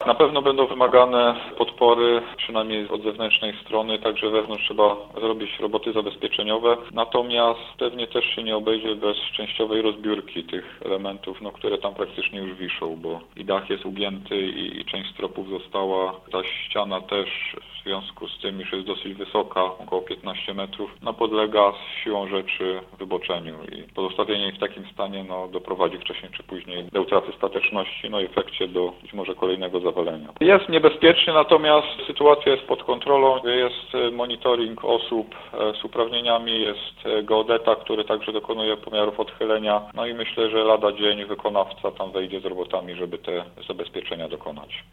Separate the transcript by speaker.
Speaker 1: na pewno będą wymagane podpory, przynajmniej od zewnętrznej strony, także wewnątrz trzeba zrobić roboty zabezpieczeniowe. Natomiast pewnie też się nie obejdzie bez częściowej rozbiórki tych elementów, które tam praktycznie już wiszą, bo i dach jest ugięty i część stropów została. Ta ściana też w związku z tym, iż jest dosyć wysoka, około 15 metrów, podlega siłą rzeczy wyboczeniu i pozostawienie jej w takim stanie doprowadzi wcześniej czy później do utraty stateczności, i w efekcie do być może kolejnego zawalenia. Jest niebezpiecznie, natomiast sytuacja jest pod kontrolą, jest monitoring osób z uprawnieniami, jest geodeta, który także dokonuje pomiarów odchylenia, i myślę, że lada dzień wykonawca tam wejdzie z robotami, żeby te zabezpieczenia dokonać.